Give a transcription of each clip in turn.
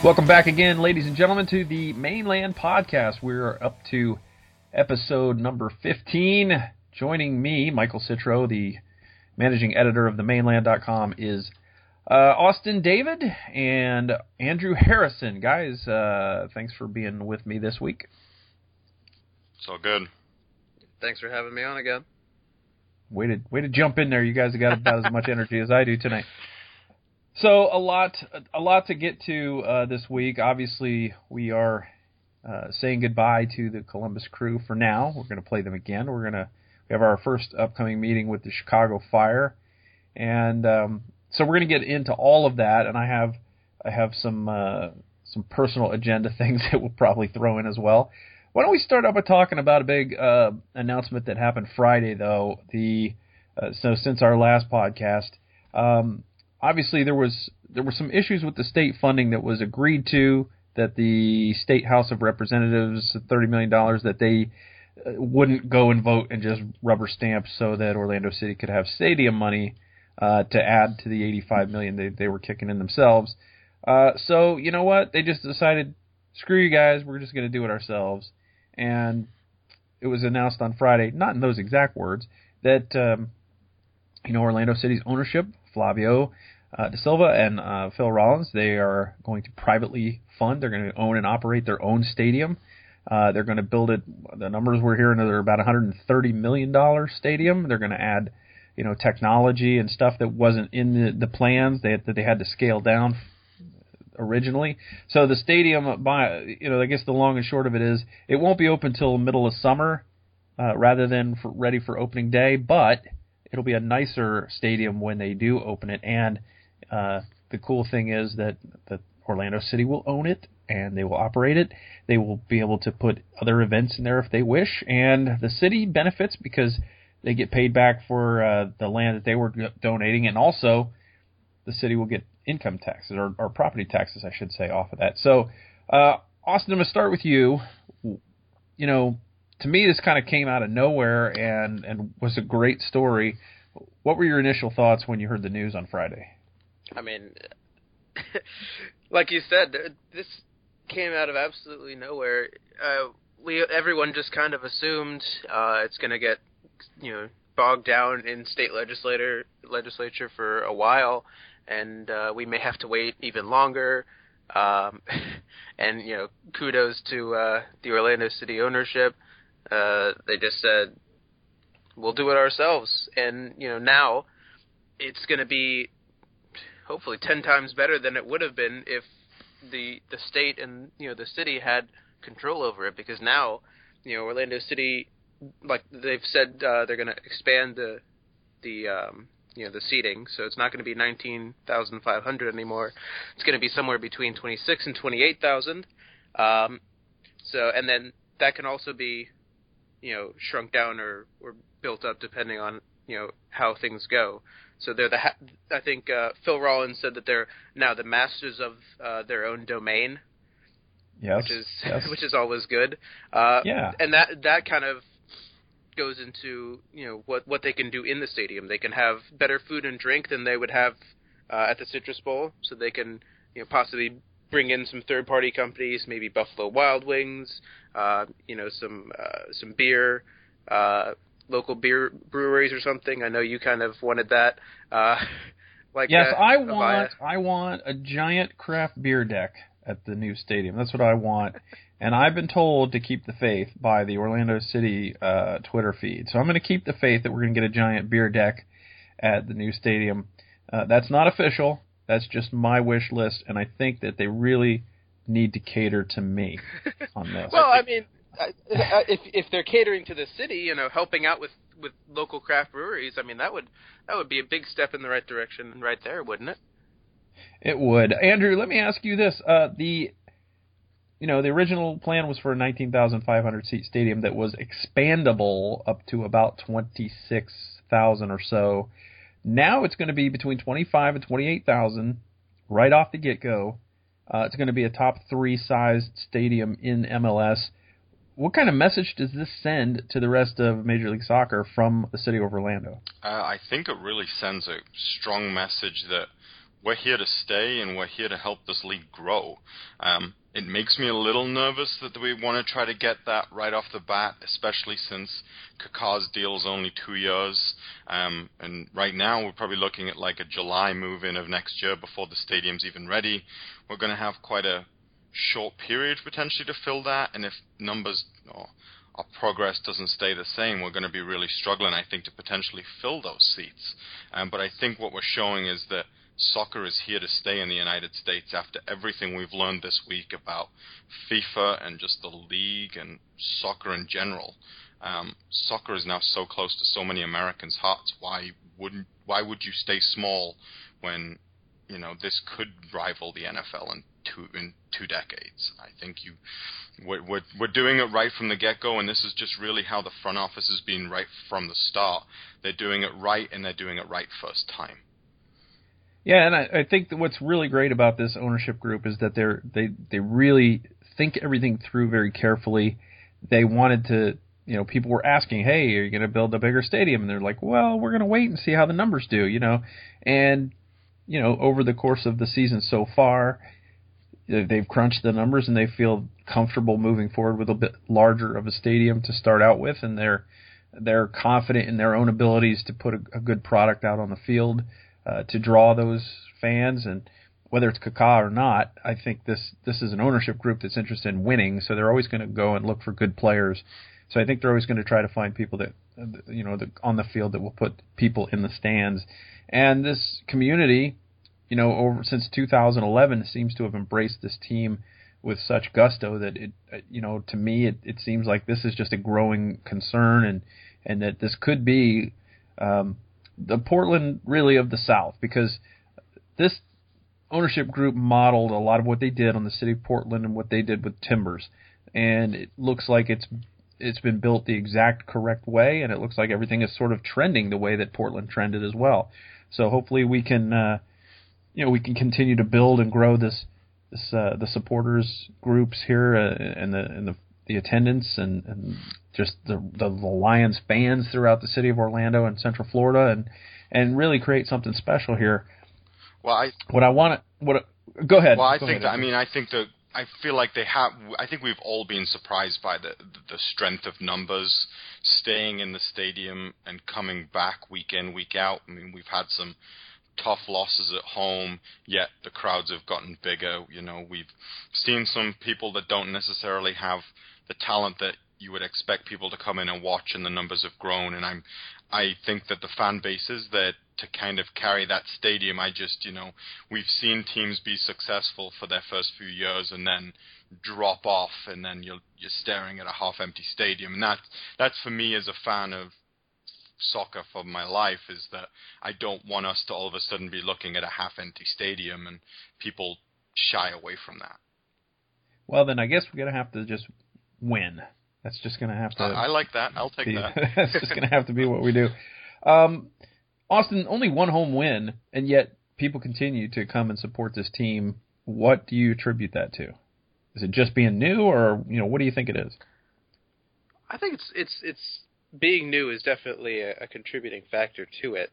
Welcome back again, ladies and gentlemen, to the Mainland Podcast. We're up to episode number 15. Joining me, Michael Citro, the managing editor of themainland.com, is Austin David and Andrew Harrison. Guys, thanks for being with me this week. It's all good. Thanks for having me on again. Way to jump in there. You guys have got about as much energy as I do tonight. So a lot to get to this week. Obviously, we are saying goodbye to the Columbus Crew for now. We're going to play them again. We have our first upcoming meeting with the Chicago Fire, and so we're going to get into all of that. And I have some personal agenda things that we'll probably throw in as well. Why don't we start out by talking about a big announcement that happened Friday, though? So since our last podcast. Obviously, there were some issues with the state funding that was agreed to, that the State House of Representatives, $30 million, that they wouldn't go and vote and just rubber stamp so that Orlando City could have stadium money to add to the $85 million they were kicking in themselves. So, you know what? They just decided, screw you guys, we're just going to do it ourselves. And it was announced on Friday, not in those exact words, that Orlando City's ownership, Flavio De Silva and Phil Rollins, they are going to privately fund. They're going to own and operate their own stadium. They're going to build it. The numbers we're hearing are about $130 million stadium. They're going to add, technology and stuff that wasn't in the plans that they had to scale down originally. So the stadium, I guess the long and short of it is, it won't be open till middle of summer, rather than ready for opening day, but it'll be a nicer stadium when they do open it, and the cool thing is that Orlando City will own it, and they will operate it. They will be able to put other events in there if they wish, and the city benefits because they get paid back for the land that they were donating, and also the city will get income taxes, or property taxes, I should say, off of that. So, Austin, I'm going to start with you. To me, this kind of came out of nowhere and was a great story. What were your initial thoughts when you heard the news on Friday? I mean, like you said, this came out of absolutely nowhere. Everyone just kind of assumed it's going to get, bogged down in state legislature for a while, and we may have to wait even longer. And kudos to the Orlando City ownership. They just said, we'll do it ourselves. And, now it's going to be hopefully 10 times better than it would have been if the state and, the city had control over it. Because now, Orlando City, like they've said, they're going to expand the seating. So it's not going to be 19,500 anymore. It's going to be somewhere between 26 and 28,000. And then that can also be, shrunk down or built up depending on, how things go. So they're I think Phil Rollins said that they're now the masters of their own domain. Yes. Which is always good. Yeah. And that kind of goes into, what they can do in the stadium. They can have better food and drink than they would have at the Citrus Bowl. So they can, possibly bring in some third-party companies, maybe Buffalo Wild Wings, some beer, local beer breweries or something. I know you kind of wanted that. Yes, I want a giant craft beer deck at the new stadium. That's what I want. And I've been told to keep the faith by the Orlando City Twitter feed. So I'm going to keep the faith that we're going to get a giant beer deck at the new stadium. That's not official. That's just my wish list, and I think that they really need to cater to me on this. Well, I mean, if they're catering to the city, helping out with local craft breweries, I mean, that would be a big step in the right direction right there, wouldn't it? It would. Andrew, let me ask you this. The original plan was for a 19,500 seat stadium that was expandable up to about 26,000 or so. Now it's going to be between 25 and 28,000 right off the get-go. It's going to be a top 3 sized stadium in MLS. What kind of message does this send to the rest of Major League Soccer from the city of Orlando? I think it really sends a strong message that we're here to stay, and we're here to help this league grow. It makes me a little nervous that we want to try to get that right off the bat, especially since Kaká's deal is only 2 years. And right now we're probably looking at like a July move-in of next year before the stadium's even ready. We're going to have quite a short period potentially to fill that, and if numbers or our progress doesn't stay the same, we're going to be really struggling, I think, to potentially fill those seats. But I think what we're showing is that soccer is here to stay in the United States after everything we've learned this week about FIFA and just the league and soccer in general. Soccer is now so close to so many Americans' hearts. Why would you stay small when, you know, this could rival the NFL in two decades? I think we're doing it right from the get-go, and this is just really how the front office has been right from the start. They're doing it right, and they're doing it right first time. Yeah, and I think that what's really great about this ownership group is that they really think everything through very carefully. They wanted to, you know, people were asking, hey, are you going to build a bigger stadium? And they're like, well, we're going to wait and see how the numbers do, you know. And, you know, over the course of the season so far, they've crunched the numbers and they feel comfortable moving forward with a bit larger of a stadium to start out with, and they're confident in their own abilities to put a good product out on the field. To draw those fans, and whether it's Kaká or not, I think this is an ownership group that's interested in winning, so they're always going to go and look for good players. So I think they're always going to try to find people that, you know, on the field that will put people in the stands. And this community, you know, since 2011 seems to have embraced this team with such gusto that it, you know, to me it seems like this is just a growing concern, and that this could be the Portland really of the South, because this ownership group modeled a lot of what they did on the city of Portland and what they did with Timbers, and it looks like it's been built the exact correct way, and it looks like everything is sort of trending the way that Portland trended as well. So hopefully we can we can continue to build and grow the supporters groups here and the attendance and just the Lions fans throughout the city of Orlando and Central Florida, and really create something special here. Well, go ahead. Well, I feel like they have. I think we've all been surprised by the strength of numbers staying in the stadium and coming back week in, week out. I mean, we've had some tough losses at home, yet the crowds have gotten bigger. You know, we've seen some people that don't necessarily have the talent that you would expect people to come in and watch, and the numbers have grown. And I think that the fan base is there to kind of carry that stadium. We've seen teams be successful for their first few years and then drop off, and then you're staring at a half-empty stadium. And that's for me as a fan of soccer for my life, is that I don't want us to all of a sudden be looking at a half-empty stadium and people shy away from that. Well, then I guess we're going to have to just win. That's just going to have to... I like that. I'll take that. That's just going to have to be what we do. Austin, only one home win, and yet people continue to come and support this team. What do you attribute that to? Is it just being new, or what do you think it is? I think it's being new is definitely a contributing factor to it.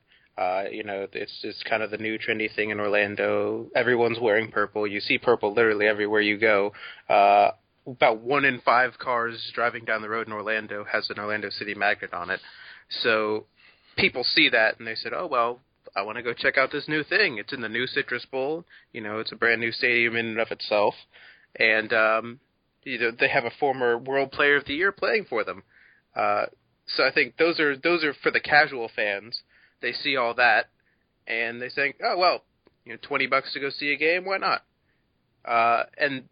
It's kind of the new trendy thing in Orlando. Everyone's wearing purple. You see purple literally everywhere you go. About 1 in 5 cars driving down the road in Orlando has an Orlando City magnet on it. So people see that and they said, oh, well, I want to go check out this new thing. It's in the new Citrus Bowl. It's a brand new stadium in and of itself. And, they have a former World Player of the Year playing for them. So I think those are for the casual fans. They see all that and they think, oh, well, $20 to go see a game. Why not? And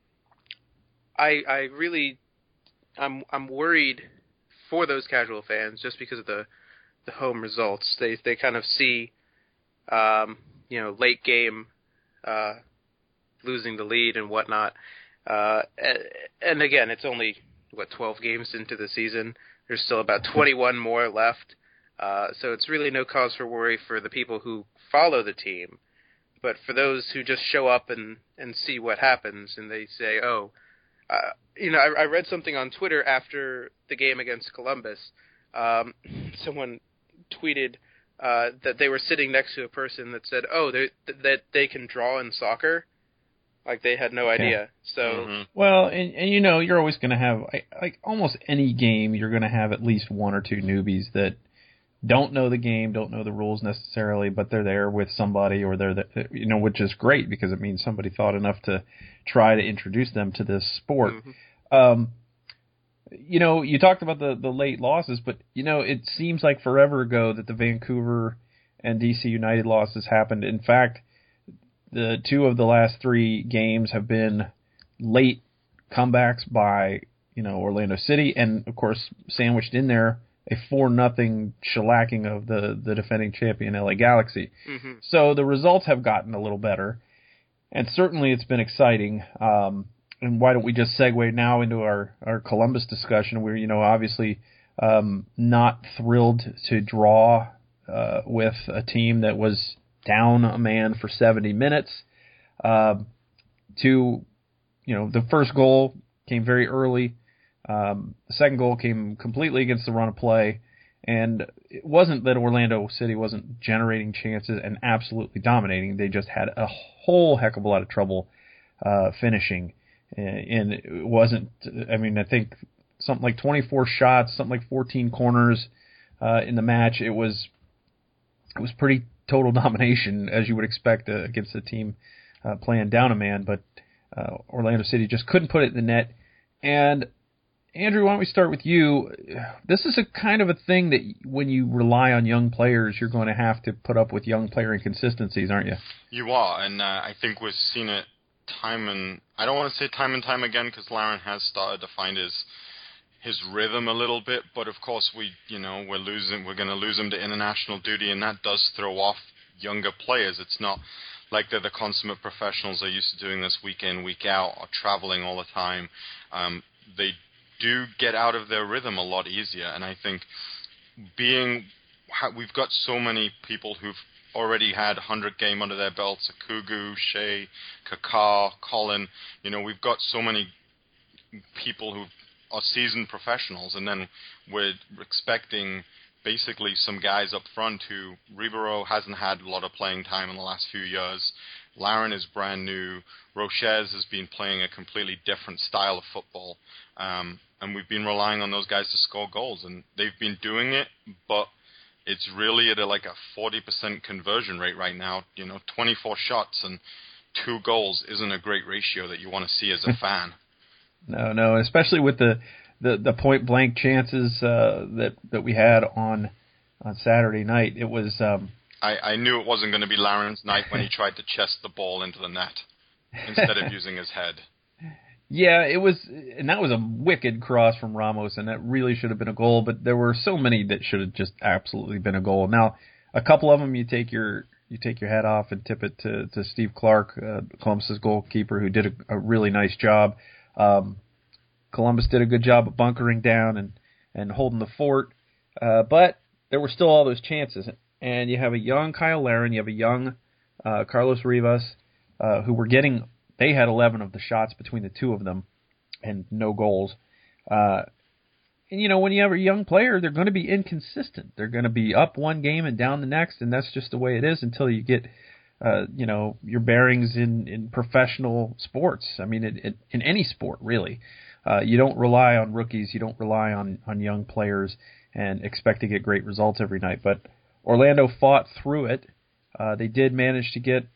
I'm worried for those casual fans just because of the home results. They kind of see, late game, losing the lead and whatnot. And again, it's only 12 games into the season. There's still about 21 more left. So it's really no cause for worry for the people who follow the team. But for those who just show up and see what happens and they say, oh, I read something on Twitter after the game against Columbus. Someone tweeted, that they were sitting next to a person that said, "Oh, that they can draw in soccer." Like they had no idea. So well, and you're always going to have like almost any game. You're going to have at least one or two newbies that don't know the game, don't know the rules necessarily, but they're there with somebody, or they're there, which is great because it means somebody thought enough to try to introduce them to this sport. You talked about the late losses, but it seems like forever ago that the Vancouver and DC United losses happened. In fact, the two of the last three games have been late comebacks by Orlando City, and of course sandwiched in there a 4-0 shellacking of the defending champion LA Galaxy. So the results have gotten a little better, and certainly it's been exciting. And why don't we just segue now into our Columbus discussion? We're obviously not thrilled to draw with a team that was down a man for 70 minutes. The first goal came very early. The second goal came completely against the run of play, and it wasn't that Orlando City wasn't generating chances and absolutely dominating. They just had a whole heck of a lot of trouble finishing, and it wasn't. I mean, I think something like 24 shots, something like 14 corners in the match. It was pretty total domination, as you would expect against a team playing down a man, but Orlando City just couldn't put it in the net. And Andrew, why don't we start with you? This is a kind of a thing that when you rely on young players, you're going to have to put up with young player inconsistencies, aren't you? You are, and I think we've seen it I don't want to say time and time again, because Larin has started to find his rhythm a little bit, but of course we're going to lose him to international duty, and that does throw off younger players. It's not like they're the consummate professionals that are used to doing this week in, week out, or traveling all the time. They do get out of their rhythm a lot easier, and I think we've got so many people who've already had 100 game under their belts, Akugu, Shea, Kaká, Colin. We've got so many people who are seasoned professionals, and then we're expecting basically some guys up front who Ribeiro hasn't had a lot of playing time in the last few years. Larin is brand new. Roches has been playing a completely different style of football, and we've been relying on those guys to score goals, and they've been doing it, but it's really at a 40% conversion rate right now. 24 shots and 2 goals isn't a great ratio that you want to see as a fan. No, especially with the point blank chances that we had on Saturday night. It was. I knew it wasn't going to be Larin's night when he tried to chest the ball into the net instead of using his head. Yeah, it was, and that was a wicked cross from Ramos, and that really should have been a goal. But there were so many that should have just absolutely been a goal. Now, a couple of them you take your hat off and tip it to Steve Clark, Columbus's goalkeeper, who did a really nice job. Columbus did a good job of bunkering down and holding the fort, but there were still all those chances. And you have a young Kyle Larin, you have a young Carlos Rivas, who were getting. They had 11 of the shots between the two of them, and no goals. And when you have a young player, they're going to be inconsistent. They're going to be up one game and down the next, and that's just the way it is until you get, your bearings in professional sports. I mean, in any sport, really. You don't rely on rookies. You don't rely on young players and expect to get great results every night. But Orlando fought through it. They did manage to get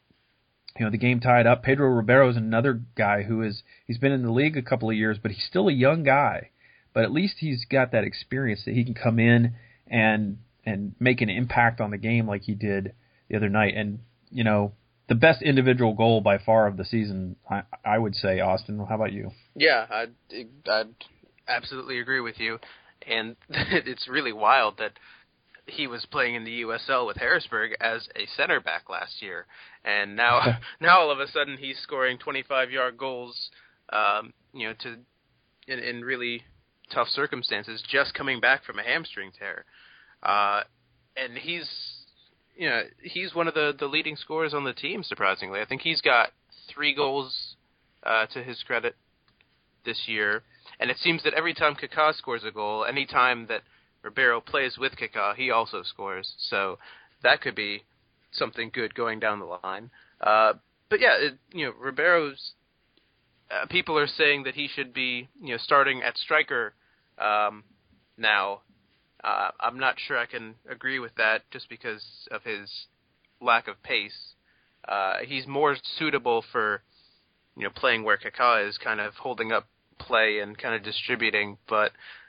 the game tied up. Pedro Ribeiro is another guy he's been in the league a couple of years, but he's still a young guy. But at least he's got that experience that he can come in and make an impact on the game like he did the other night. And, the best individual goal by far of the season, I would say, Austin. How about you? Yeah, I'd absolutely agree with you. And it's really wild that he was playing in the USL with Harrisburg as a center back last year, and now all of a sudden he's scoring 25-yard goals, in really tough circumstances, just coming back from a hamstring tear, and he's one of the leading scorers on the team. Surprisingly, I think he's got 3 goals to his credit this year, and it seems that every time Kaká scores a goal, any time that Ribeiro plays with Kaká, he also scores. So that could be something good going down the line. But yeah, Ribeiro's people are saying that he should be starting at striker now. I'm not sure I can agree with that just because of his lack of pace. He's more suitable for playing where Kaká is, kind of holding up play and kind of distributing. But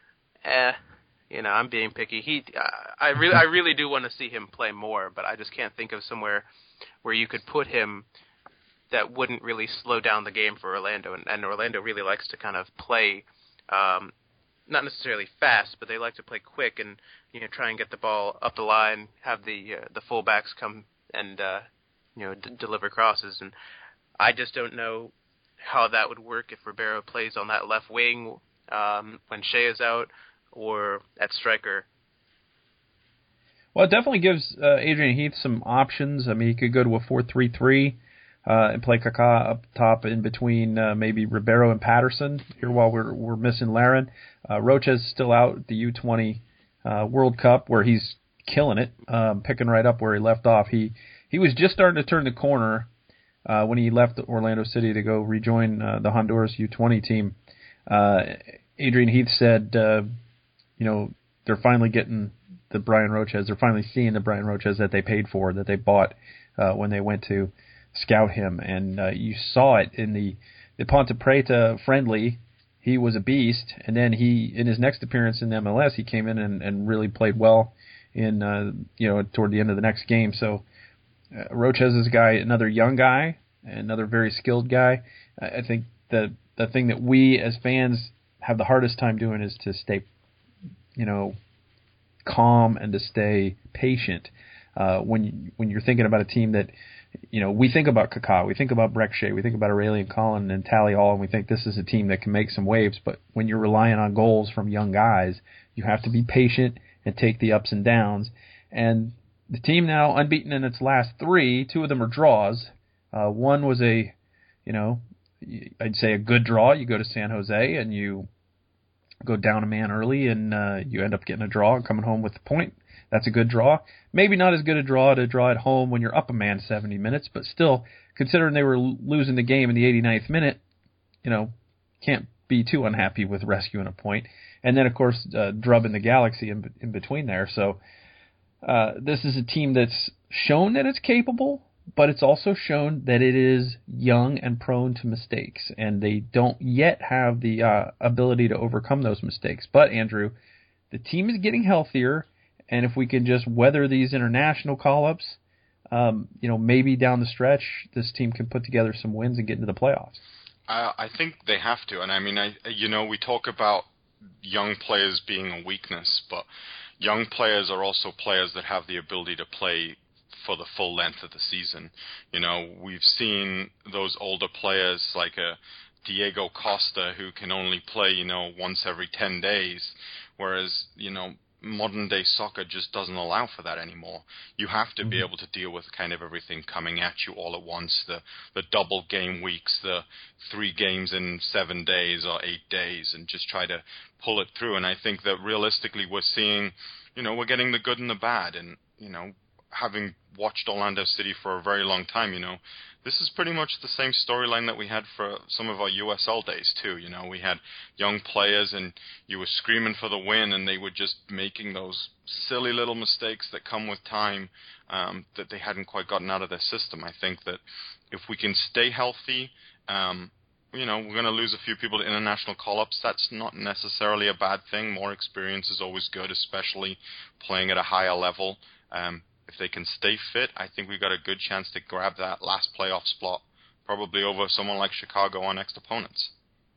I'm being picky. I really do want to see him play more, but I just can't think of somewhere where you could put him that wouldn't really slow down the game for Orlando. And Orlando really likes to kind of play, not necessarily fast, but they like to play quick and try and get the ball up the line, have the fullbacks come and deliver crosses. And I just don't know how that would work if Ribeiro plays on that left wing when Shea is out or at striker. Well, it definitely gives Adrian Heath some options. I mean, he could go to a 4-3-3 and play Kaká up top in between maybe Ribeiro and Patterson here while we're missing Larin. Rocha's still out at the U20 World Cup where he's killing it, picking right up where he left off. He was just starting to turn the corner when he left Orlando City to go rejoin the Honduras U20 team. Adrian Heath said, they're finally getting the Brian Roches. They're finally seeing the Brian Roches that they paid for, that they bought when they went to scout him. And you saw it in the Ponte Preta friendly. He was a beast. And then in his next appearance in the MLS, he came in and really played well in, toward the end of the next game. So Roches is a guy, another young guy, another very skilled guy. I think the thing that we as fans have the hardest time doing is to stay, calm and to stay patient when you're thinking about a team that, we think about Kaká, we think about Brek Shea, we think about Aurélien Collin and Tally Hall, and we think this is a team that can make some waves. But when you're relying on goals from young guys, you have to be patient and take the ups and downs. And the team now unbeaten in its last 3, 2 of them are draws. One was I'd say a good draw. You go to San Jose and you go down a man early and you end up getting a draw and coming home with the point. That's a good draw. Maybe not as good a draw to draw at home when you're up a man 70 minutes, but still, considering they were losing the game in the 89th minute, can't be too unhappy with rescuing a point. And then, of course, drubbing the Galaxy in between there. So this is a team that's shown that it's capable, but it's also shown that it is young and prone to mistakes, and they don't yet have the ability to overcome those mistakes. But, Andrew, the team is getting healthier, and if we can just weather these international call-ups, maybe down the stretch, this team can put together some wins and get into the playoffs. I think they have to, and I mean, we talk about young players being a weakness, but young players are also players that have the ability to play for the full length of the season. We've seen those older players like a Diego Costa who can only play, once every 10 days, whereas, modern day soccer just doesn't allow for that anymore. You have to be able to deal with kind of everything coming at you all at once, the double game weeks, the 3 games in 7 days or 8 days, and just try to pull it through. And I think that realistically we're seeing, we're getting the good and the bad. And, having watched Orlando City for a very long time, this is pretty much the same storyline that we had for some of our USL days too. We had young players and you were screaming for the win and they were just making those silly little mistakes that come with time that they hadn't quite gotten out of their system. I think that if we can stay healthy, we're going to lose a few people to international call-ups. That's not necessarily a bad thing. More experience is always good, especially playing at a higher level. If they can stay fit, I think we've got a good chance to grab that last playoff spot, probably over someone like Chicago, our next opponents.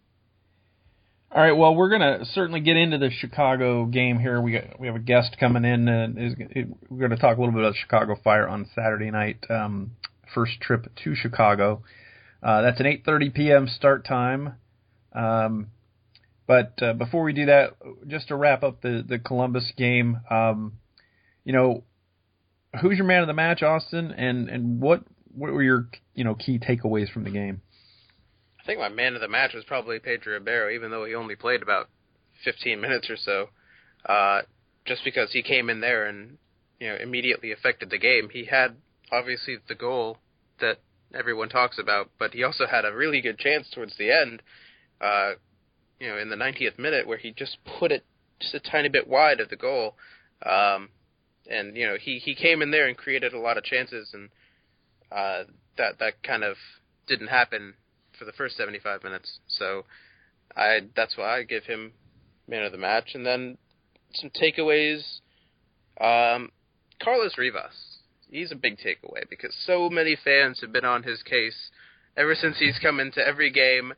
All right, well, we're going to certainly get into the Chicago game here. We have a guest coming in. We're going to talk a little bit about Chicago Fire on Saturday night, first trip to Chicago. That's an 8:30 p.m. start time. But before we do that, just to wrap up the Columbus game, who's your man of the match, Austin, and what were your key takeaways from the game? I think my man of the match was probably Pedro Ribeiro, even though he only played about 15 minutes or so. just because he came in there and immediately affected the game. He had obviously the goal that everyone talks about, but he also had a really good chance towards the end, in the 90th minute where he just put it just a tiny bit wide of the goal. And he came in there and created a lot of chances, and that kind of didn't happen for the first 75 minutes. So that's why I give him man of the match. And then some takeaways. Carlos Rivas. He's a big takeaway because so many fans have been on his case ever since he's come into every game.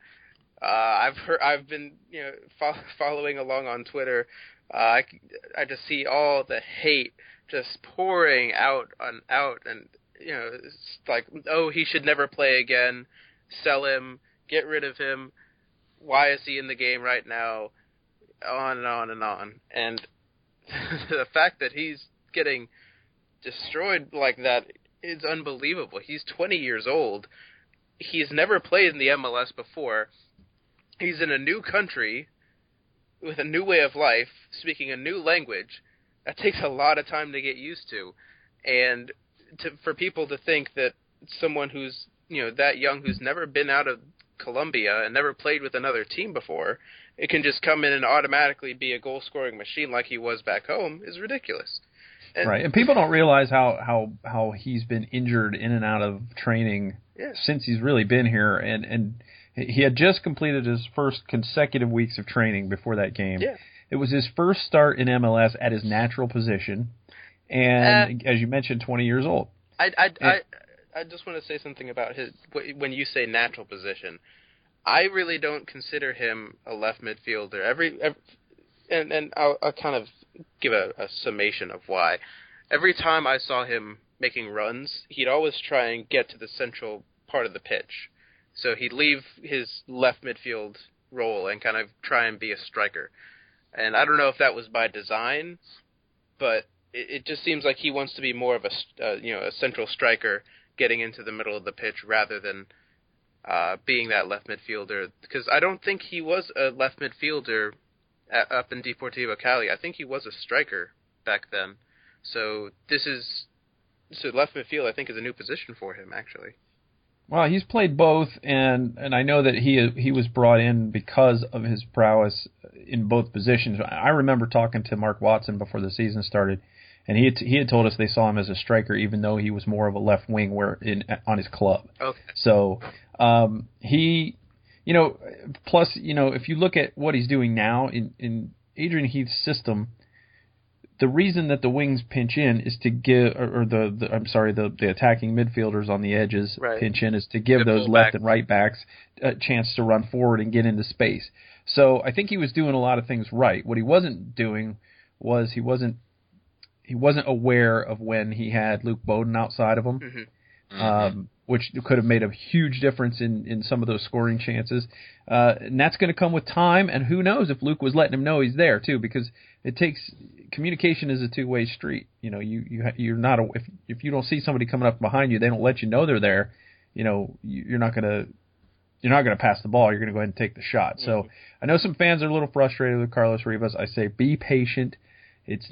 I've been following along on Twitter. I just see all the hate just pouring out, and it's like, oh, he should never play again. Sell him, get rid of him. Why is he in the game right now? On and on and on. And the fact that he's getting destroyed like that is unbelievable. He's 20 years old. He's never played in the MLS before. He's in a new country with a new way of life, speaking a new language. That takes a lot of time to get used to. And for people to think that someone who's that young, who's never been out of Colombia and never played with another team before, it can just come in and automatically be a goal-scoring machine like he was back home is ridiculous. Right, and people don't realize how he's been injured in and out of training since he's really been here, and he had just completed his first consecutive weeks of training before that game. Yeah. It was his first start in MLS at his natural position, and as you mentioned, 20 years old. I just want to say something about when you say natural position. I really don't consider him a left midfielder. And I'll kind of give a summation of why. Every time I saw him making runs, he'd always try and get to the central part of the pitch. So he'd leave his left midfield role and kind of try and be a striker. And I don't know if that was by design, but it just seems like he wants to be more of a central striker getting into the middle of the pitch rather than being that left midfielder. Because I don't think he was a left midfielder up in Deportivo Cali. I think he was a striker back then. So left midfield, I think, is a new position for him, actually. Well, he's played both, and I know that he was brought in because of his prowess in both positions. I remember talking to Mark Watson before the season started, and he had told us they saw him as a striker, even though he was more of a left wing on his club. Okay. So he. Plus, if you look at what he's doing now in Adrian Heath's system, the reason that the wings pinch in is to give, or the attacking midfielders on the edges pinch in is to give those left and right backs a chance to run forward and get into space. So I think he was doing a lot of things right. What he wasn't doing was he wasn't aware of when he had Luke Bowden outside of him. Mm-hmm. Which could have made a huge difference in some of those scoring chances. And that's going to come with time, and who knows if Luke was letting him know he's there, too, because communication is a two-way street. You're not if you don't see somebody coming up behind you, they don't let you know they're there. You're not going to pass the ball. You're going to go ahead and take the shot. Mm-hmm. So I know some fans are a little frustrated with Carlos Rivas. I say be patient. It's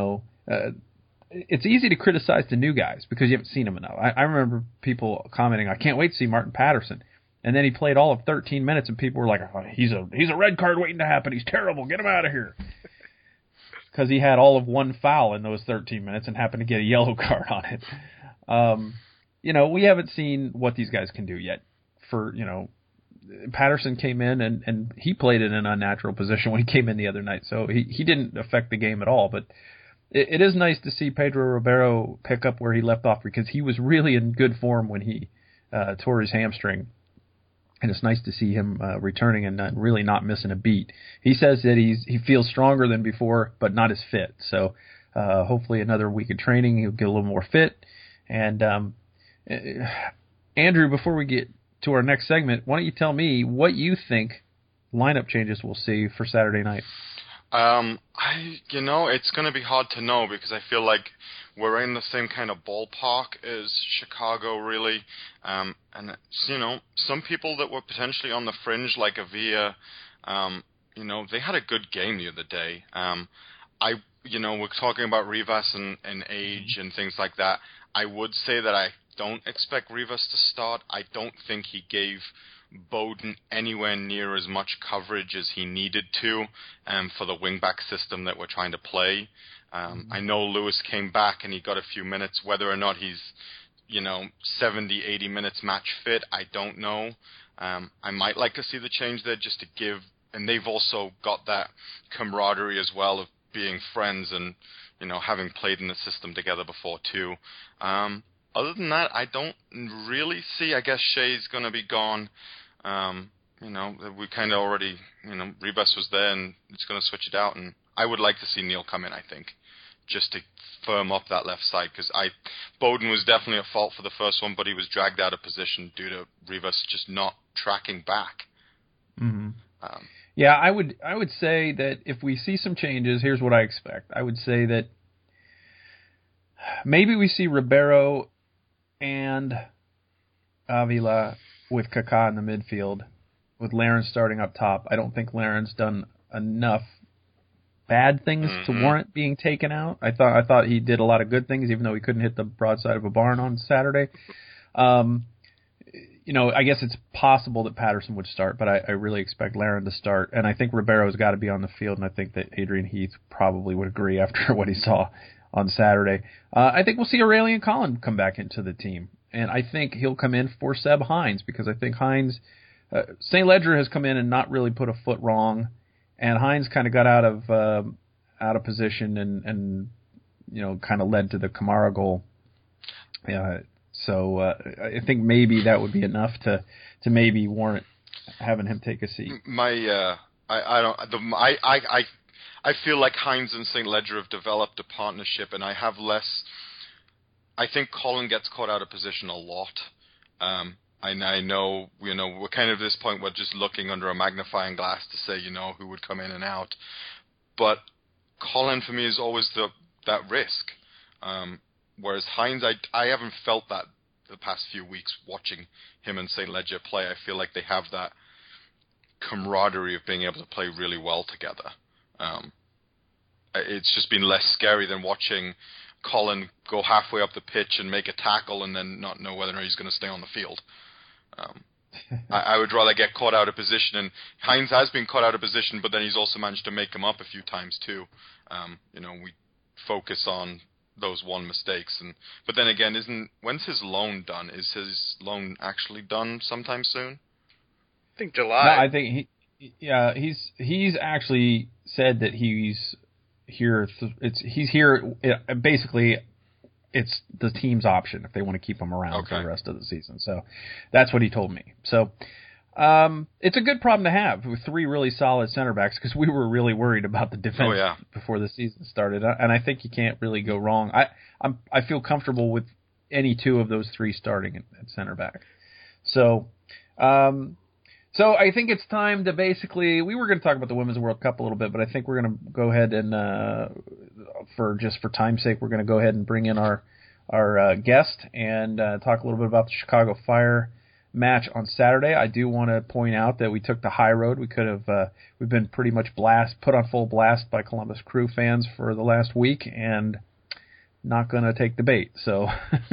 it's easy to criticize the new guys because you haven't seen them enough. I remember people commenting, I can't wait to see Martin Patterson. And then he played all of 13 minutes, and people were like, oh, he's a red card waiting to happen. He's terrible. Get him out of here. Because he had all of one foul in those 13 minutes and happened to get a yellow card on it. We haven't seen what these guys can do yet. Patterson came in, and he played in an unnatural position when he came in the other night. So he didn't affect the game at all, but it is nice to see Pedro Ribeiro pick up where he left off because he was really in good form when he tore his hamstring. And it's nice to see him returning and really not missing a beat. He says that he feels stronger than before, but not as fit. So hopefully another week of training, he'll get a little more fit. And Andrew, before we get to our next segment, why don't you tell me what you think lineup changes we'll see for Saturday night? It's going to be hard to know because I feel like we're in the same kind of ballpark as Chicago, really. And some people that were potentially on the fringe, like Avila, they had a good game the other day. we're talking about Rivas and age and things like that. I would say that I don't expect Rivas to start. I don't think he gave Bowden anywhere near as much coverage as he needed to for the wingback system that we're trying to play. I know Lewis came back and he got a few minutes. Whether or not he's 70, 80 minutes match fit, I don't know. I might like to see the change there just to give, and they've also got that camaraderie as well of being friends and having played in the system together before too. Other than that, I don't really see. I guess Shea's going to be gone. We kind of already, Ribas was there and it's going to switch it out. And I would like to see Neil come in, I think, just to firm up that left side. Because Bowden was definitely at fault for the first one, but he was dragged out of position due to Rivas just not tracking back. Mm-hmm. Yeah, I would say that if we see some changes, here's what I expect. I would say that maybe we see Ribeiro and Avila with Kaká in the midfield, with Larin starting up top. I don't think Larin's done enough bad things to warrant being taken out. I thought he did a lot of good things, even though he couldn't hit the broadside of a barn on Saturday. I guess it's possible that Patterson would start, but I really expect Larin to start. And I think Ribeiro's got to be on the field, and I think that Adrian Heath probably would agree after what he saw on Saturday. I think we'll see Aurelian Collin come back into the team, and I think he'll come in for Seb Hines, because I think Hines, St. Ledger has come in and not really put a foot wrong, and Hines kind of got out of position and kind of led to the Kamara goal. So I think maybe that would be enough to maybe warrant having him take a seat. I feel like Hines and St. Ledger have developed a partnership, and I have less. I think Colin gets caught out of position a lot. I know, we're kind of at this point, we're just looking under a magnifying glass to say, who would come in and out. But Colin, for me, is always that risk. Whereas Hines, I haven't felt that the past few weeks watching him and St. Ledger play. I feel like they have that camaraderie of being able to play really well together. It's just been less scary than watching Colin go halfway up the pitch and make a tackle and then not know whether or not he's going to stay on the field. I would rather get caught out of position, and Hines has been caught out of position, but then he's also managed to make them up a few times too. We focus on those one mistakes, but then again, when's his loan done? Is his loan actually done sometime soon? I think July. No, I think he's actually said that he's here. He's here. Basically, it's the team's option if they want to keep him around for the rest of the season. So that's what he told me. So it's a good problem to have with three really solid center backs, because we were really worried about the defense before the season started, and I think you can't really go wrong. I feel comfortable with any two of those three starting at center back. So I think it's time to basically, we were going to talk about the Women's World Cup a little bit, but I think we're going to go ahead and, for time's sake, we're going to go ahead and bring in our guest and talk a little bit about the Chicago Fire match on Saturday. I do want to point out that we took the high road. We could have, we've been pretty much put on full blast by Columbus Crew fans for the last week, and not going to take the bait. So,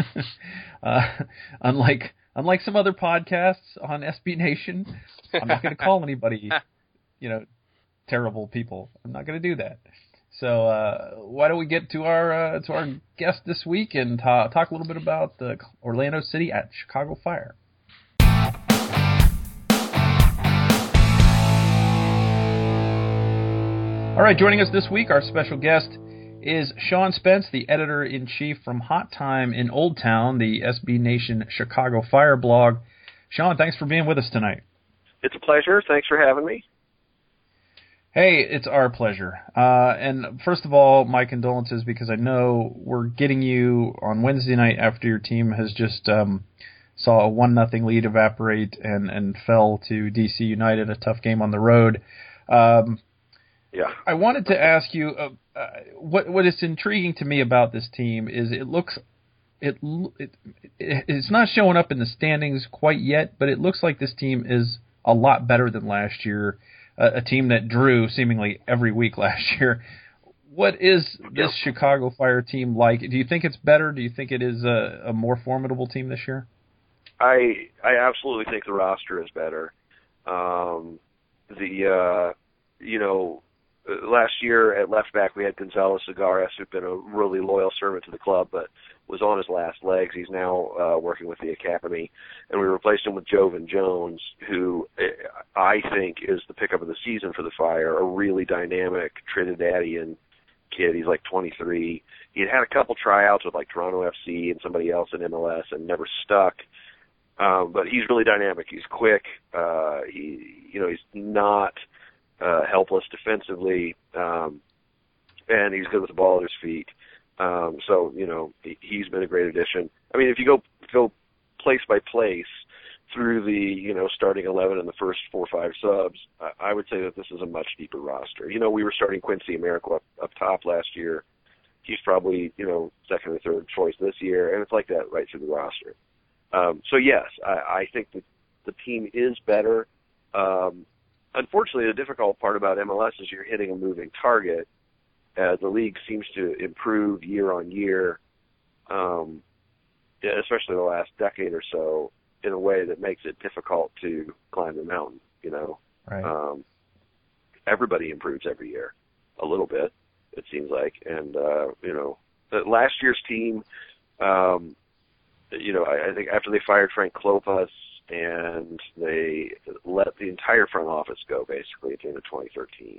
Unlike some other podcasts on SB Nation, I'm not going to call anybody, terrible people. I'm not going to do that. So why don't we get to our guest this week and talk a little bit about the Orlando City at Chicago Fire. All right, joining us this week, our special guest is Sean Spence, the editor-in-chief from Hot Time in Old Town, the SB Nation Chicago Fire blog. Sean, thanks for being with us tonight. It's a pleasure. Thanks for having me. Hey, it's our pleasure. And first of all, my condolences, because I know we're getting you on Wednesday night after your team has just saw a 1-0 lead evaporate and fell to DC United, a tough game on the road. Yeah. I wanted to ask you, what is intriguing to me about this team is it's not showing up in the standings quite yet, but it looks like this team is a lot better than last year, a team that drew seemingly every week last year. What is this Chicago Fire team like? Do you think it's better? Do you think it is a more formidable team this year? I absolutely think the roster is better. Last year at left back we had Gonzalo Segares, who'd been a really loyal servant to the club, but was on his last legs. He's now working with the academy, and we replaced him with Jovan Jones, who I think is the pickup of the season for the Fire, a really dynamic Trinidadian kid. He's like 23. He had a couple tryouts with like Toronto FC and somebody else in MLS and never stuck. But he's really dynamic. He's quick. He's not helpless defensively, and he's good with the ball at his feet. So he's been a great addition. I mean, if you go place by place through the starting 11 and the first 4 or 5 subs, I would say that this is a much deeper roster. We were starting Quincy Americo up top last year. He's probably second or third choice this year, and it's like that right through the roster. So yes, I think that the team is better. Unfortunately, the difficult part about MLS is you're hitting a moving target. The league seems to improve year on year, especially the last decade or so, in a way that makes it difficult to climb the mountain. Right. Everybody improves every year, a little bit, it seems like. And last year's team, I think after they fired Frank Klopas and they let the entire front office go basically at the end of 2013.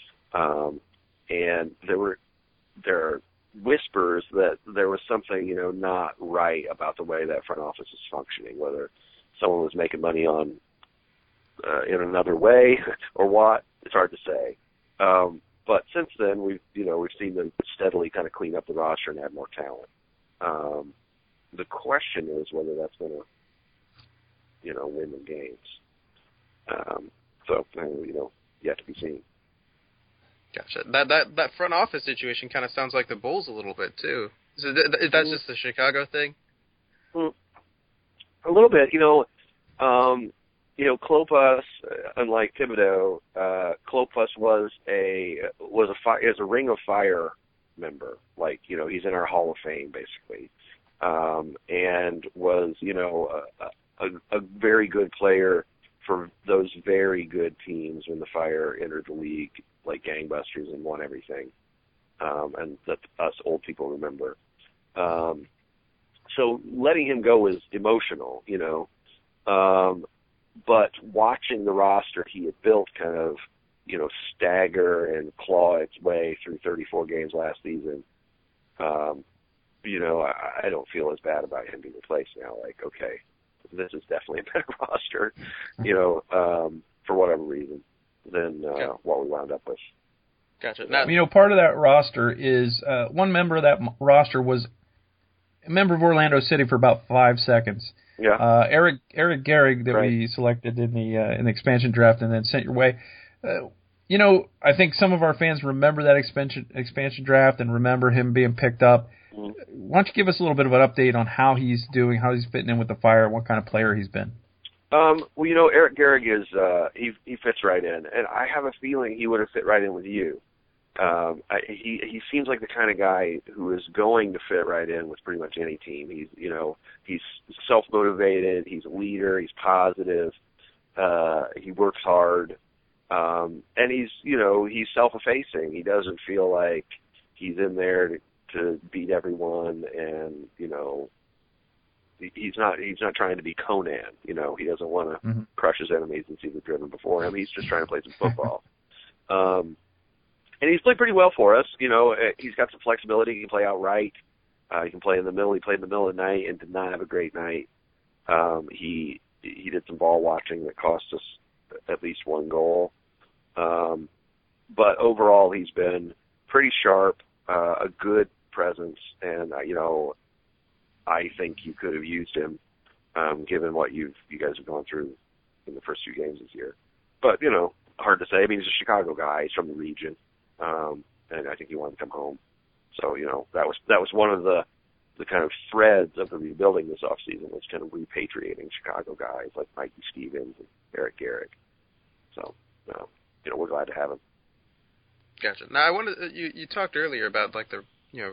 And there are whispers that there was something, not right about the way that front office is functioning, whether someone was making money on in another way or what. It's hard to say. But since then, we've seen them steadily kind of clean up the roster and add more talent. The question is whether that's going to, win the games. Yet to be seen. Gotcha. That front office situation kind of sounds like the Bulls a little bit too. So that's just the Chicago thing. A little bit, Klopas, unlike Thibodeau, Klopas was a Ring of Fire member. Like, he's in our Hall of Fame basically, and was a very good player for those very good teams when the Fire entered the league like gangbusters and won everything, and that us old people remember. So letting him go was emotional, but watching the roster he had built kind of, stagger and claw its way through 34 games last season, I don't feel as bad about him being replaced now. Like, okay, this is definitely a better roster, for whatever reason, than what we wound up with. Gotcha. Now, part of that roster is one member of that roster was a member of Orlando City for about 5 seconds. Yeah. Eric Gehrig that we selected in the expansion draft and then sent your way. I think some of our fans remember that expansion draft and remember him being picked up. Mm-hmm. Why don't you give us a little bit of an update on how he's doing, how he's fitting in with the Fire, and what kind of player he's been? Eric Gehrig is he fits right in, and I have a feeling he would have fit right in with you. He seems like the kind of guy who is going to fit right in with pretty much any team. He's self-motivated, he's a leader, he's positive, he works hard, and he's self-effacing. He doesn't feel like he's in there to beat everyone, and he's not trying to be Conan. He doesn't want to crush his enemies and see them driven before him. He's just trying to play some football. And he's played pretty well for us. He's got some flexibility. He can play outright. He can play in the middle. He played in the middle of the night and did not have a great night. He did some ball watching that cost us at least one goal. But overall, he's been pretty sharp, a good presence, and I think you could have used him, given what you guys have gone through in the first few games this year. But hard to say. I mean, he's a Chicago guy. He's from the region, and I think he wanted to come home. So that was one of the kind of threads of the rebuilding this offseason, was kind of repatriating Chicago guys like Mikey Stevens and Eric Gehrig. So we're glad to have him. Gotcha. Now I wanted you talked earlier about like the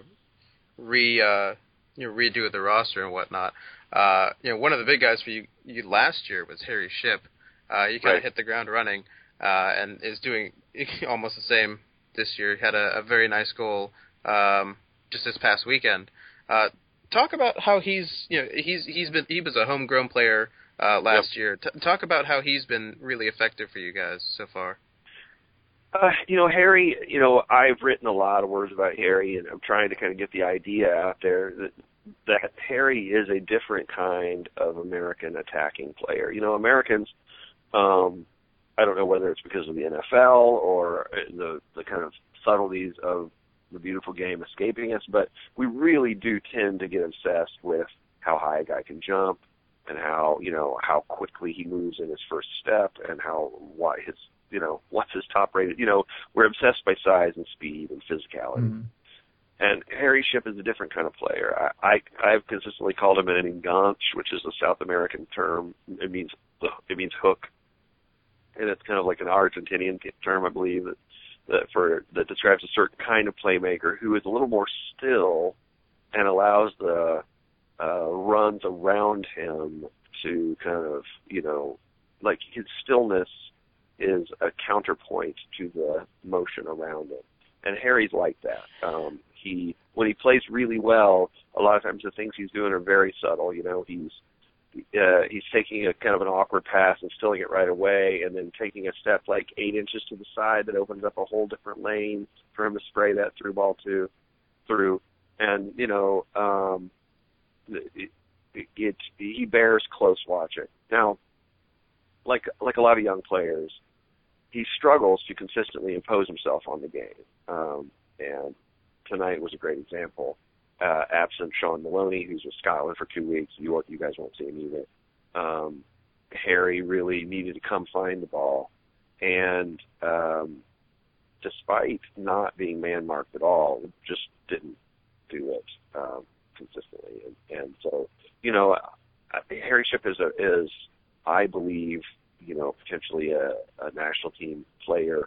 redo of the roster and whatnot. One of the big guys for you last year was Harry Shipp. He kind of hit the ground running and is doing almost the same this year. He had a very nice goal just this past weekend. Talk about how he was a homegrown player last year. Talk about how he's been really effective for you guys so far. Harry, I've written a lot of words about Harry, and I'm trying to kind of get the idea out there that Harry is a different kind of American attacking player. Americans, I don't know whether it's because of the NFL or the kind of subtleties of the beautiful game escaping us, but we really do tend to get obsessed with how high a guy can jump and how quickly he moves in his first step and what's his top rated. We're obsessed by size and speed and physicality. Mm-hmm. And Harry Shipp is a different kind of player. I've consistently called him an enganche, which is a South American term. It means hook, and it's kind of like an Argentinian term, I believe, that describes a certain kind of playmaker who is a little more still and allows the runs around him to kind of like his stillness is a counterpoint to the motion around him. And Harry's like that. When he plays really well, a lot of times the things he's doing are very subtle. He's taking a kind of an awkward pass and stilling it right away, and then taking a step like 8 inches to the side that opens up a whole different lane for him to spray that through ball through. And he bears close watching. Now, like a lot of young players, he struggles to consistently impose himself on the game. And tonight was a great example. Absent Sean Maloney, who's with Scotland for 2 weeks, you guys won't see him either. Harry really needed to come find the ball, and despite not being man-marked at all, just didn't do it consistently. And so, Harry Shipp is I believe, potentially a national team player,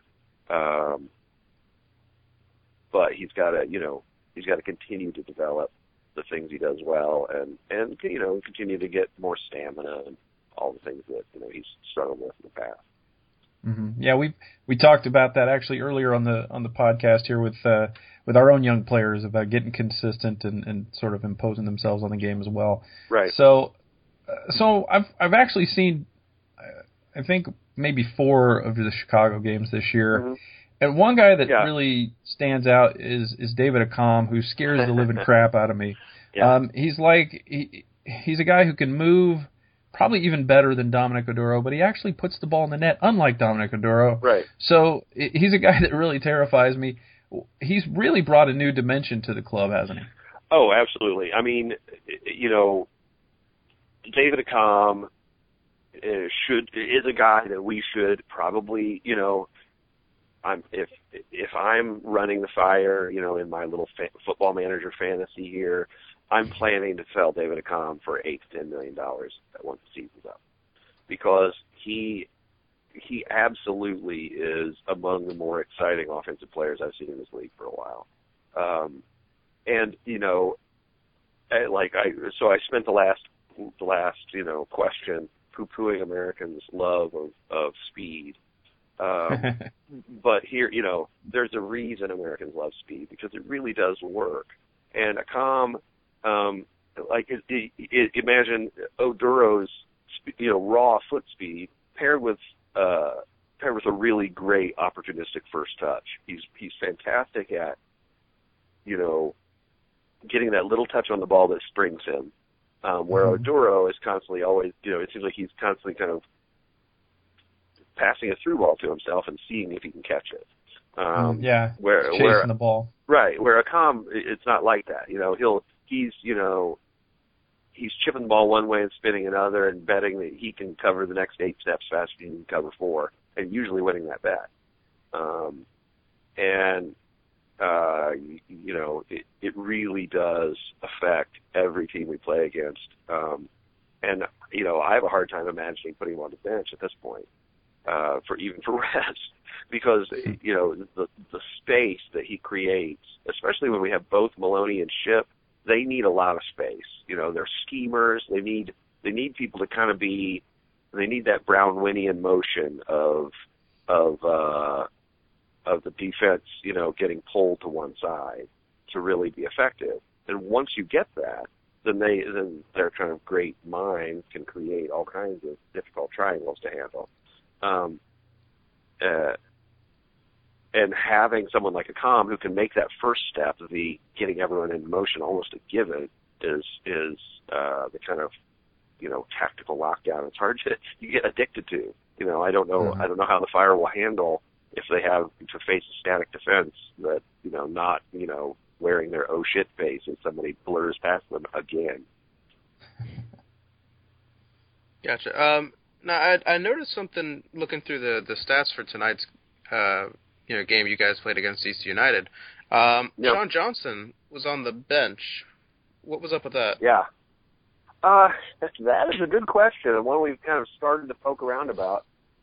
but he's got to continue to develop the things he does well, and continue to get more stamina and all the things that he's struggled with in the past. Mm-hmm. Yeah, we talked about that actually earlier on the podcast here with our own young players about getting consistent and sort of imposing themselves on the game as well. Right. So I've actually seen, I think maybe 4 of the Chicago games this year. Mm-hmm. And one guy that really stands out is David Accam, who scares the living crap out of me. Yeah. He's a guy who can move probably even better than Dominic Oduro, but he actually puts the ball in the net, unlike Dominic Oduro. Right. So he's a guy that really terrifies me. He's really brought a new dimension to the club, hasn't he? Oh, absolutely. I mean, David Accam is a guy that we should probably, if I'm running the Fire, in my little football manager fantasy here, I'm planning to sell David Accam for $8 to $10 million once the season's up, because he absolutely is among the more exciting offensive players I've seen in this league for a while. I spent the last question poo-pooing Americans' love of speed. But here, there's a reason Americans love speed, because it really does work. And Accam, imagine Oduro's, raw foot speed paired with a really great opportunistic first touch. He's fantastic at, getting that little touch on the ball that springs him. Where Oduro is constantly always, it seems like he's constantly kind of passing a through ball to himself and seeing if he can catch it. Chasing the ball. Right, where Accam, it's not like that. He's chipping the ball one way and spinning another and betting that he can cover the next 8 steps faster than he can cover 4, and usually winning that bet. It really does affect every team we play against. I have a hard time imagining putting him on the bench at this point, for rest, because the space that he creates, especially when we have both Maloney and Shipp, they need a lot of space. They're schemers. They need people to kind of be. They need that Brownwinian motion of the defense, getting pulled to one side to really be effective. And once you get that, then their kind of great minds can create all kinds of difficult triangles to handle. And having someone like a Accam who can make that first step of the getting everyone in motion almost a given is the kind of tactical lockdown. It's hard you get addicted to. I don't know how the Fire will handle if they have to face a static defense that not wearing their oh shit face as somebody blurs past them again. Gotcha. Now I noticed something looking through the stats for tonight's game you guys played against DC United. Yep. Sean Johnson was on the bench. What was up with that? Yeah. That is a good question, and one we've kind of started to poke around about.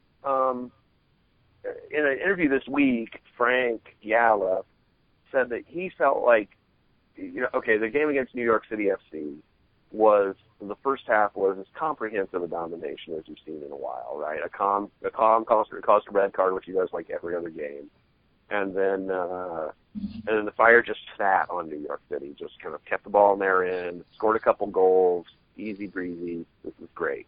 In an interview this week, Frank Yalla said that he felt like, the game against New York City FC the first half was as comprehensive a domination as we've seen in a while, right? Accam caused a red card, which he does like every other game. And then the Fire just sat on New York City, just kind of kept the ball in their end, scored a couple goals, easy breezy. This is great.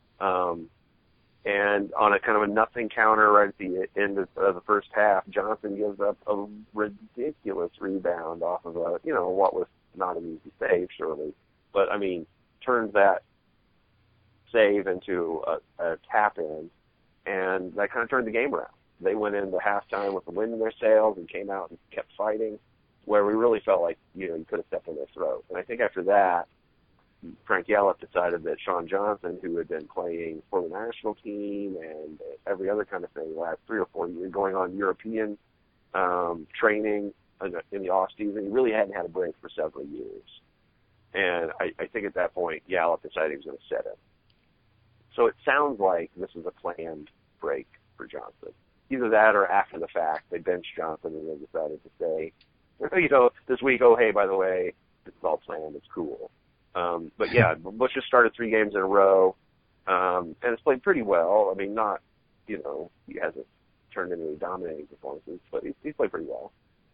And on a kind of a nothing counter right at the end of the first half, Johnson gives up a ridiculous rebound off of what was not an easy save, surely. But, turned that save into a tap-in, and that kind of turned the game around. They went into halftime with the wind in their sails and came out and kept fighting, where we really felt like, you could have stepped on their throat. And I think after that, Frank Yallop decided that Sean Johnson, who had been playing for the national team and every other kind of thing the last 3 or 4 years, going on European training in the off-season, he really hadn't had a break for several years. And I think at that point, Yallop decided he was going to set him. So it sounds like this is a planned break for Johnson. Either that or after the fact, they benched Johnson and they decided to say, this week, oh, hey, by the way, it's all planned, it's cool. But yeah, Bush has started 3 games in a row, and it's played pretty well. Not, he hasn't turned into any dominating performances, but he's played pretty well.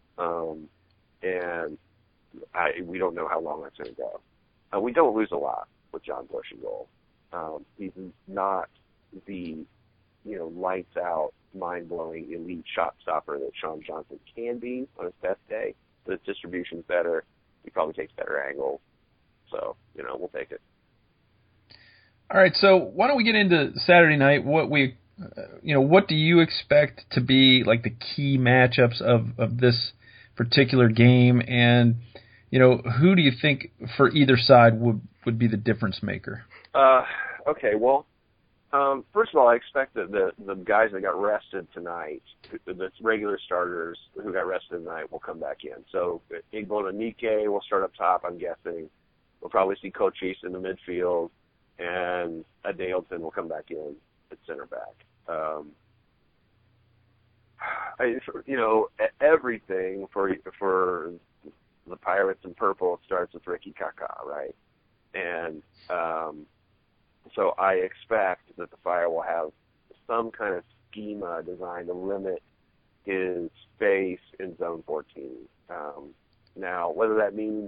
And we don't know how long that's going to go. We don't lose a lot with John Bush in goal. He's not the, lights out, mind-blowing, elite shot stopper that Sean Johnson can be on his best day. But his distribution's better. He probably takes better angles. So, we'll take it. All right, so why don't we get into Saturday night? What do you expect to be like the key matchups of this particular game? And, who do you think for either side would be the difference maker? Okay, well, first of all, I expect that the guys that got rested tonight, the regular starters who got rested tonight, will come back in. So Igbo Nike will start up top, I'm guessing. We'll probably see Cochise in the midfield, and Daleton will come back in at center back. Everything for the Pirates in purple starts with Ricky Kaká, right? And so I expect that the Fire will have some kind of schema designed to limit his space in Zone 14. Now, whether that means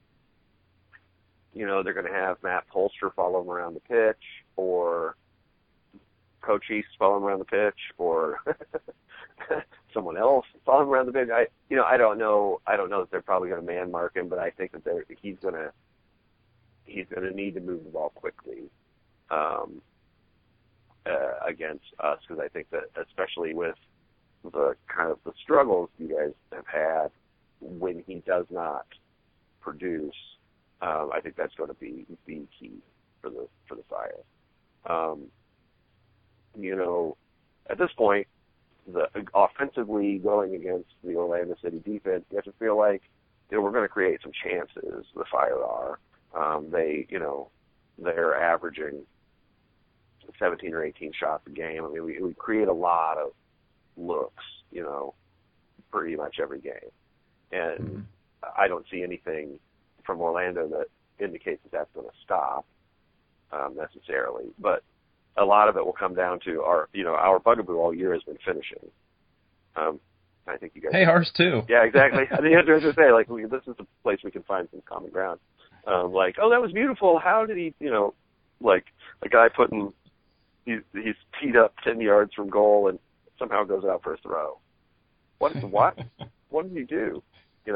they're going to have Matt Polster follow him around the pitch, or Cochise follow him around the pitch, or someone else follow him around the pitch. I don't know. I don't know that they're probably going to man mark him, but I think that he's going to need to move the ball quickly against us, because I think that especially with the kind of the struggles you guys have had when he does not produce. I think that's going to be key for the Fire. At this point, offensively going against the Orlando City defense, you have to feel like we're going to create some chances. The Fire are. They're averaging 17 or 18 shots a game. We create a lot of looks. pretty much every game. And I don't see anything from Orlando that indicates that that's going to stop necessarily. But a lot of it will come down to our bugaboo all year has been finishing. I think you guys. Hey, ours too. Yeah, exactly. I mean, I was going to say, like, this is the place we can find some common ground. Like, oh, that was beautiful. How did he, like a guy he's teed up 10 yards from goal and somehow goes out for a throw. What? What did he do?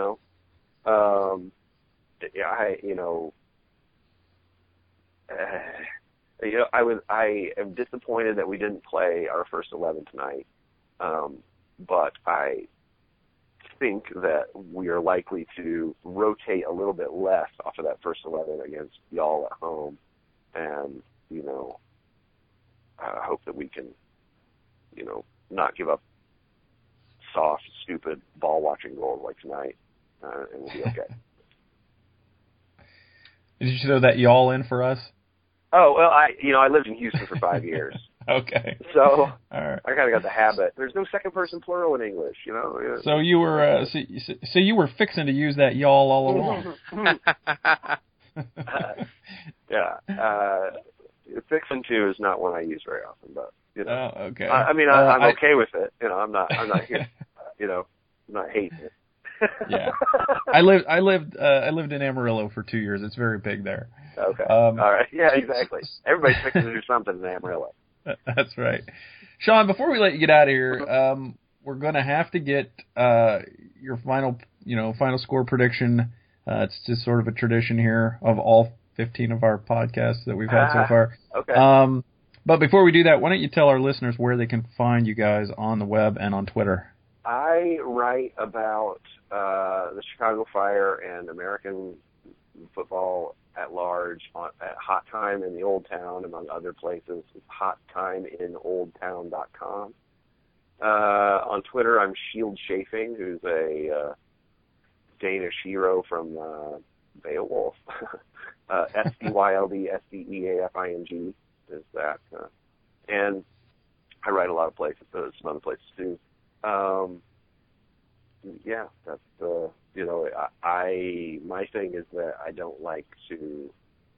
I am disappointed that we didn't play our first 11 tonight. But I think that we are likely to rotate a little bit less off of that first 11 against y'all at home, and I hope that we can, not give up soft, stupid ball watching goals like tonight, and we'll be okay. Did you throw that y'all in for us? Oh well, I lived in Houston for 5 years. Okay. So all right. I kind of got the habit. There's no second person plural in English, So you were so you were fixing to use that y'all all along. Yeah. Fixing to is not one I use very often, but Oh, okay. I'm okay with it. I'm not here. I'm not hating it. Yeah. I lived in Amarillo for 2 years. It's very big there. Okay. All right. Yeah, exactly. Everybody's fixing to do something in Amarillo. That's right. Sean, before we let you get out of here, we're going to have to get your final score prediction. It's just sort of a tradition here of all 15 of our podcasts that we've had so far. Okay. But before we do that, why don't you tell our listeners where they can find you guys on the web and on Twitter? I write about the Chicago Fire and American football at large at Hot Time in the Old Town, among other places. HotTimeinOldTown.com. On Twitter, I'm Shield Chafing, who's a Danish hero from Beowulf. SDYLDSDEAFING is that. And I write a lot of places, some other places too. Yeah, that's my thing is that I don't like to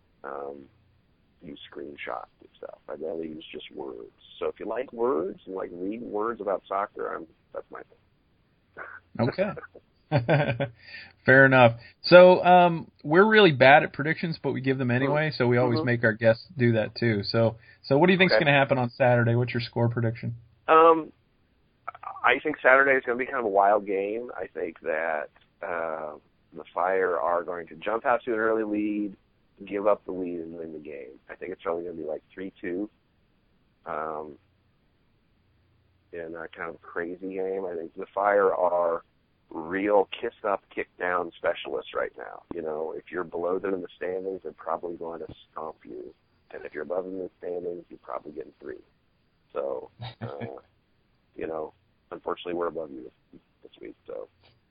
use screenshots and stuff. I'd rather use just words. So if you like words and like reading words about soccer, that's my thing. Okay. Fair enough. So we're really bad at predictions, but we give them anyway, so we always make our guests do that too. So what do you think is going to happen on Saturday? What's your score prediction? I think Saturday is going to be kind of a wild game. I think that the Fire are going to jump out to an early lead, give up the lead, and win the game. I think it's probably going to be like 3-2 in a kind of crazy game. I think the Fire are real kiss-up, kick-down specialists right now. If you're below them in the standings, they're probably going to stomp you. And if you're above them in the standings, you're probably getting 3. So, unfortunately, we're above you this week. So.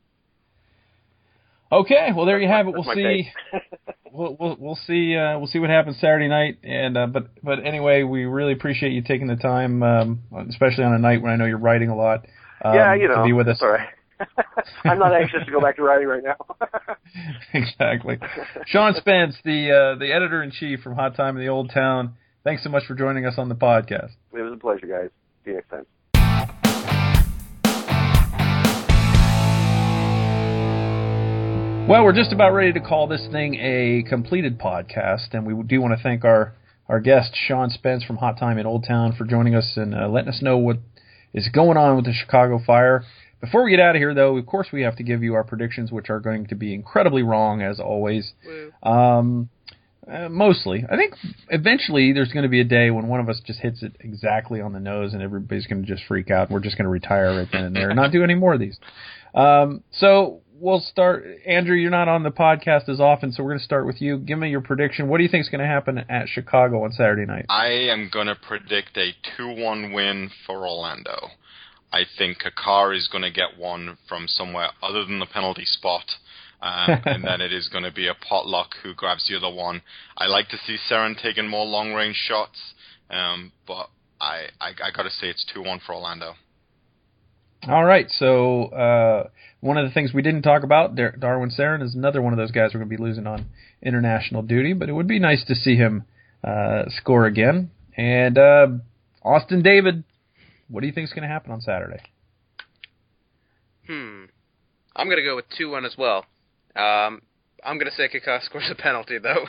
Okay, well there you have it. We'll see. We'll see. We'll see what happens Saturday night. And but anyway, we really appreciate you taking the time, especially on a night when I know you're writing a lot. To be with us. All right. I'm not anxious to go back to writing right now. Exactly. Sean Spence, the editor-in-chief from Hot Time in the Old Town. Thanks so much for joining us on the podcast. It was a pleasure, guys. See you next time. Well, we're just about ready to call this thing a completed podcast, and we do want to thank our guest, Sean Spence from Hot Time in Old Town, for joining us and letting us know what is going on with the Chicago Fire. Before we get out of here, though, of course we have to give you our predictions, which are going to be incredibly wrong, as always. Mostly. I think eventually there's going to be a day when one of us just hits it exactly on the nose and everybody's going to just freak out. We're just going to retire right then and there and not do any more of these. So we'll start. Andrew, you're not on the podcast as often, so we're going to start with you. Give me your prediction. What do you think is going to happen at Chicago on Saturday night? I am going to predict a 2-1 win for Orlando. I think Kakar is going to get one from somewhere other than the penalty spot, and then it is going to be a potluck who grabs the other one. I like to see Seren taking more long-range shots, but I got to say it's 2-1 for Orlando. All right, so one of the things we didn't talk about, Darwin Sarin is another one of those guys we're going to be losing on international duty, but it would be nice to see him score again. And Austin David, what do you think is going to happen on Saturday? I'm going to go with 2-1 as well. I'm going to say Kaká scores a penalty, though.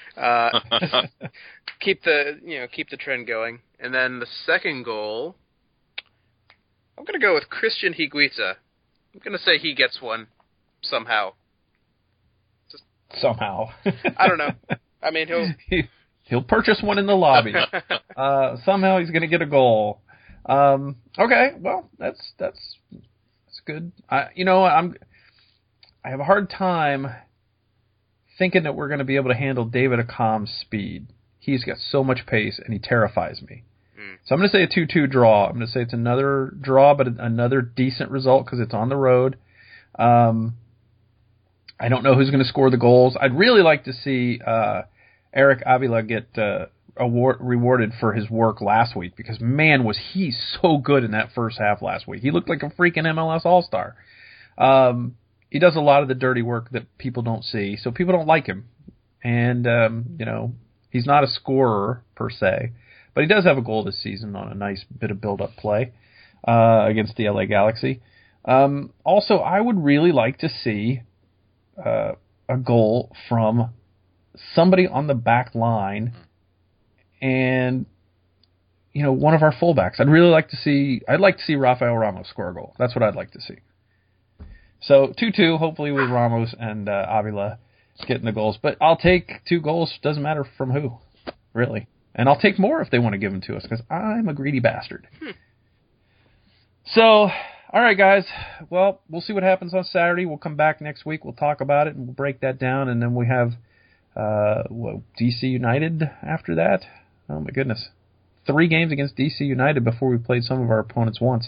Keep the trend going. And then the second goal, I'm going to go with Christian Higuita. I'm going to say he gets one somehow. Somehow. I don't know. I mean, he'll purchase one in the lobby. Somehow he's going to get a goal. Okay, well, that's good. I have a hard time thinking that we're going to be able to handle David Accam's speed. He's got so much pace, and he terrifies me. So I'm going to say a 2-2 draw. I'm going to say it's another draw, but another decent result because it's on the road. I don't know who's going to score the goals. I'd really like to see Eric Avila get rewarded for his work last week because, man, was he so good in that first half last week. He looked like a freaking MLS All-Star. He does a lot of the dirty work that people don't see, so people don't like him. And, he's not a scorer per se, but he does have a goal this season on a nice bit of build-up play against the LA Galaxy. Also, I would really like to see a goal from somebody on the back line and, one of our fullbacks. I'd like to see Rafael Ramos score a goal. That's what I'd like to see. So 2-2, hopefully with Ramos and Avila getting the goals. But I'll take 2 goals. Doesn't matter from who, really. And I'll take more if they want to give them to us because I'm a greedy bastard. So, all right, guys. Well, we'll see what happens on Saturday. We'll come back next week. We'll talk about it and we'll break that down. And then we have DC United after that. Oh, my goodness. 3 games against DC United before we played some of our opponents once.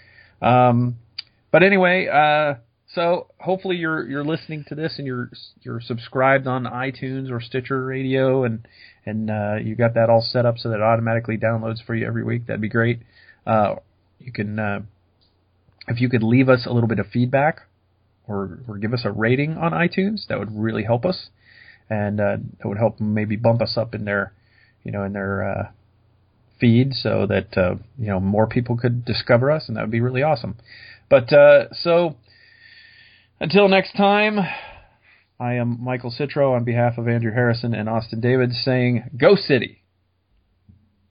But anyway, so hopefully you're listening to this and you're subscribed on iTunes or Stitcher Radio and you got that all set up so that it automatically downloads for you every week. That'd be great. You can if you could leave us a little bit of feedback or give us a rating on iTunes, that would really help us, and that would help maybe bump us up in their feed so that more people could discover us, and that would be really awesome. But so until next time, I am Michael Citro on behalf of Andrew Harrison and Austin David saying, Go City!